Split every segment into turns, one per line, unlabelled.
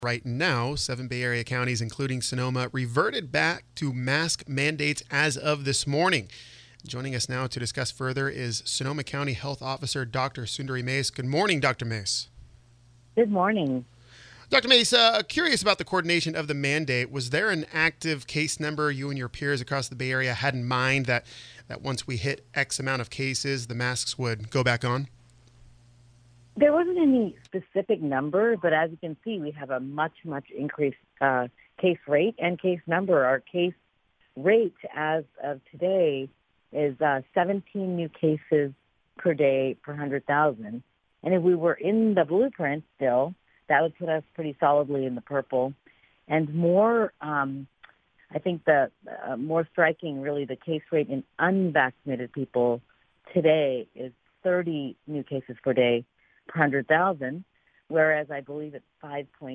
Right now, 7 Bay Area counties, including Sonoma, reverted back to mask mandates as of this morning. Joining us now to discuss further is Sonoma County Health Officer Dr. Sundari Mase. Good morning, Dr. Mase.
Good morning.
Dr. Mase, curious about the coordination of the mandate. Was there an active case number you and your peers across the Bay Area had in mind that once we hit X amount of cases, the masks would go back on?
There wasn't any specific number, but as you can see, we have a much increased case rate and case number. Our case rate as of today is 17 new cases per day per 100,000. And if we were in the blueprint still, that would put us pretty solidly in the purple. And more, I think the more striking, really, the case rate in unvaccinated people today is 30 new cases per day per 100,000, whereas I believe it's 5.8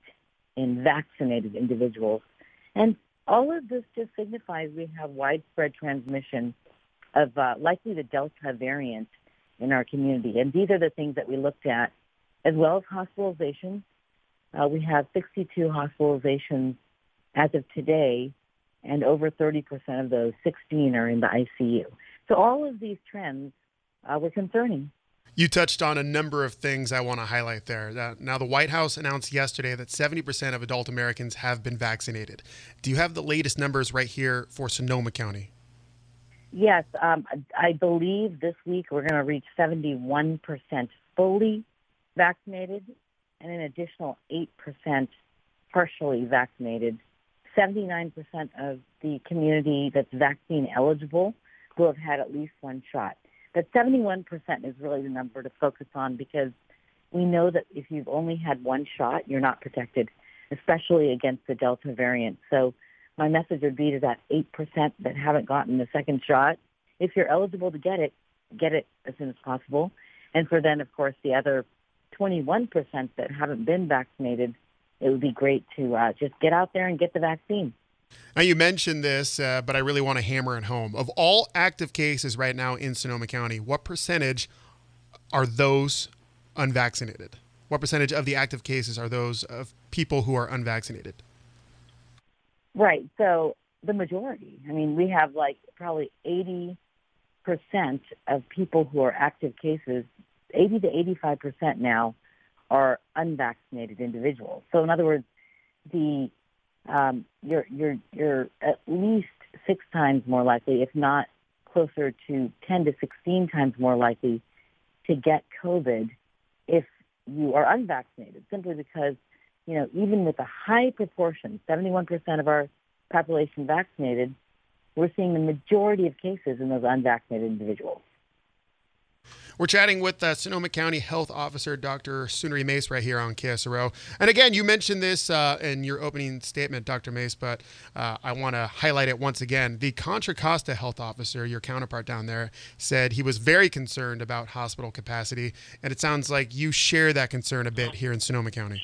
in vaccinated individuals. And all of this just signifies we have widespread transmission of likely the Delta variant in our community. And these are the things that we looked at, as well as hospitalizations. We have 62 hospitalizations as of today, and over 30% of those, 16, are in the ICU. So all of these trends were concerning.
You touched on a number of things I want to highlight there. Now, the White House announced yesterday that 70% of adult Americans have been vaccinated. Do you have the latest numbers right here for Sonoma County?
Yes, I believe this week we're going to reach 71% fully vaccinated and an additional 8% partially vaccinated. 79% of the community that's vaccine eligible will have had at least one shot. But 71% is really the number to focus on, because we know that if you've only had one shot, you're not protected, especially against the Delta variant. So my message would be to that 8% that haven't gotten the second shot, if you're eligible to get it as soon as possible. And for then, of course, the other 21% that haven't been vaccinated, it would be great to just get out there and get the vaccine.
Now, you mentioned this, but I really want to hammer it home. Of all active cases right now in Sonoma County, what percentage are those unvaccinated? What percentage of the active cases are those of people who are unvaccinated?
Right. So the majority. I mean, we have probably 80% of people who are active cases, 80 to 85% now, are unvaccinated individuals. So in other words, you're at least 6 times more likely, if not closer to 10 to 16 times more likely to get COVID if you are unvaccinated, simply because, even with a high proportion, 71% of our population vaccinated, we're seeing the majority of cases in those unvaccinated individuals.
We're chatting with Sonoma County Health Officer Dr. Sundari Mase right here on KSRO. And again, you mentioned this in your opening statement, Dr. Mase, but I want to highlight it once again. The Contra Costa Health Officer, your counterpart down there, said he was very concerned about hospital capacity, and it sounds like you share that concern a bit here in Sonoma County.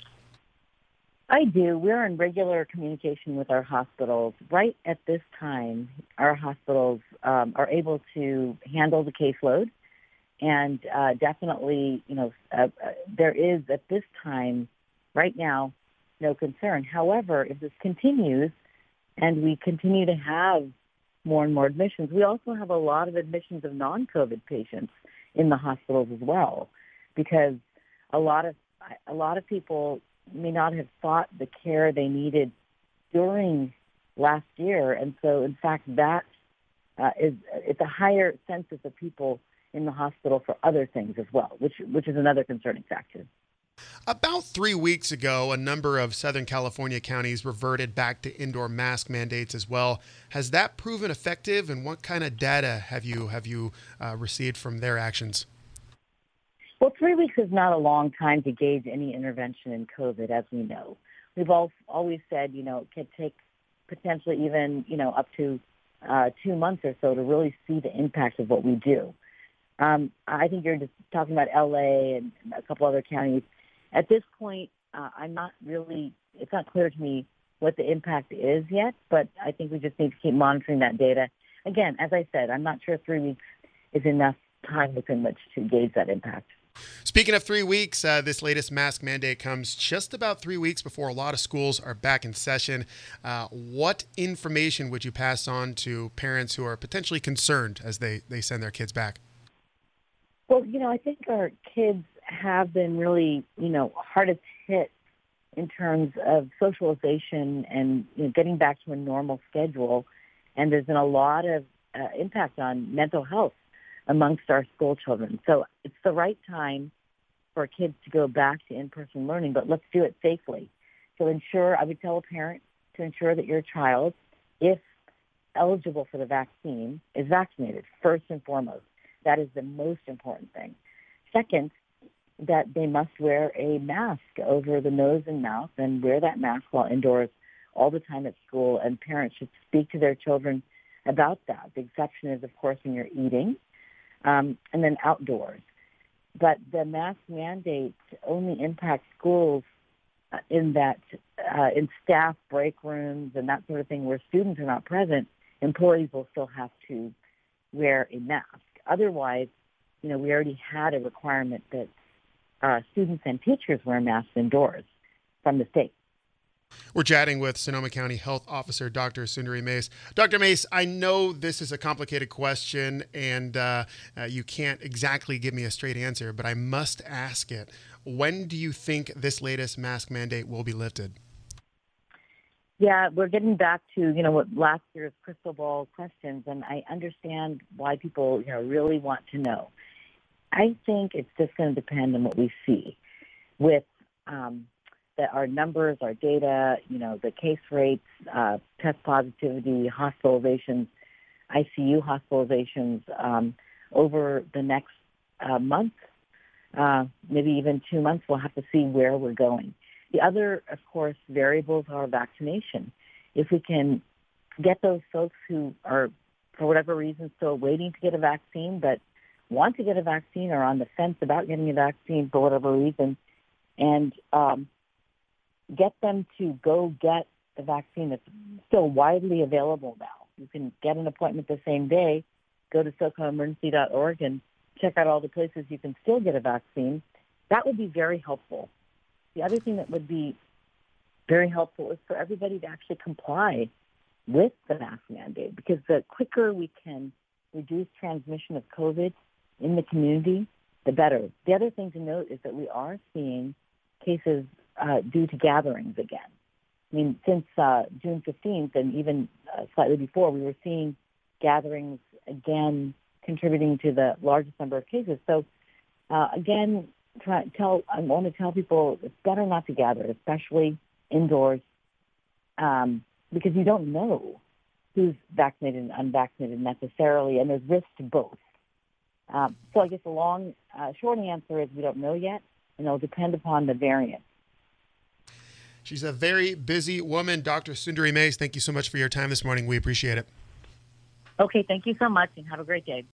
I do. We're in regular communication with our hospitals. Right at this time, our hospitals are able to handle the caseload. And definitely, there is at this time, right now, no concern. However, if this continues and we continue to have more and more admissions, we also have a lot of admissions of non-COVID patients in the hospitals as well, because a lot of people may not have sought the care they needed during last year, and so in fact that it's a higher census of people in the hospital for other things as well, which is another concerning factor.
About 3 weeks ago, a number of Southern California counties reverted back to indoor mask mandates as well. Has that proven effective, and what kind of data have you received from their actions?
Well, 3 weeks is not a long time to gauge any intervention in COVID, as we know. We've always said, it could take potentially even, up to 2 months or so to really see the impact of what we do. I think you're just talking about LA and a couple other counties. At this point, it's not clear to me what the impact is yet, but I think we just need to keep monitoring that data. Again, as I said, I'm not sure 3 weeks is enough time within which to gauge that impact.
Speaking of 3 weeks, this latest mask mandate comes just about 3 weeks before a lot of schools are back in session. What information would you pass on to parents who are potentially concerned as they send their kids back?
Well, I think our kids have been really, hardest hit in terms of socialization and getting back to a normal schedule. And there's been a lot of impact on mental health amongst our school children. So it's the right time for kids to go back to in-person learning, but let's do it safely. So I would tell a parent to ensure that your child, if eligible for the vaccine, is vaccinated, first and foremost. That is the most important thing. Second, that they must wear a mask over the nose and mouth and wear that mask while indoors all the time at school, and parents should speak to their children about that. The exception is, of course, when you're eating, and then outdoors. But the mask mandate only impacts schools in that in staff break rooms and that sort of thing where students are not present, employees will still have to wear a mask. Otherwise, we already had a requirement that students and teachers wear masks indoors from the state.
We're chatting with Sonoma County Health Officer Dr. Sundari Mase. Dr. Mase, I know this is a complicated question and you can't exactly give me a straight answer, but I must ask it. When do you think this latest mask mandate will be lifted?
Yeah, we're getting back to, what last year's crystal ball questions, and I understand why people, really want to know. I think it's just going to depend on what we see with our numbers, our data, the case rates, test positivity, hospitalizations, ICU hospitalizations over the next month, maybe even 2 months. We'll have to see where we're going. The other, of course, variables are vaccination. If we can get those folks who are, for whatever reason, still waiting to get a vaccine, but want to get a vaccine or on the fence about getting a vaccine for whatever reason, and get them to go get the vaccine that's still widely available now. You can get an appointment the same day, go to SoCalEmergency.org and check out all the places you can still get a vaccine. That would be very helpful. The other thing that would be very helpful is for everybody to actually comply with the mask mandate, because the quicker we can reduce transmission of COVID in the community, the better. The other thing to note is that we are seeing cases due to gatherings again. I mean, since June 15th and even slightly before, we were seeing gatherings again contributing to the largest number of cases. So again, I want to tell people it's better not to gather, especially indoors, because you don't know who's vaccinated and unvaccinated necessarily, and there's risk to both. So I guess the short answer is we don't know yet, and it'll depend upon the variant.
She's a very busy woman, Dr. Sundari Mase. Thank you so much for your time this morning. We appreciate it.
Okay, thank you so much, and have a great day.